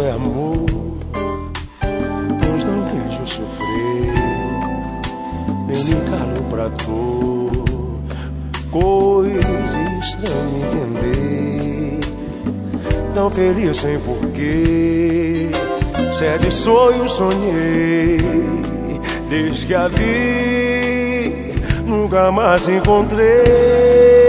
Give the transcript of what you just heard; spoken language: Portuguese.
é amor, pois não vejo sofrer, nem me calo pra dor. Coisa estranha entender, tão feliz sem porquê. Se é de sonho sonhei, desde que a vi, nunca mais encontrei.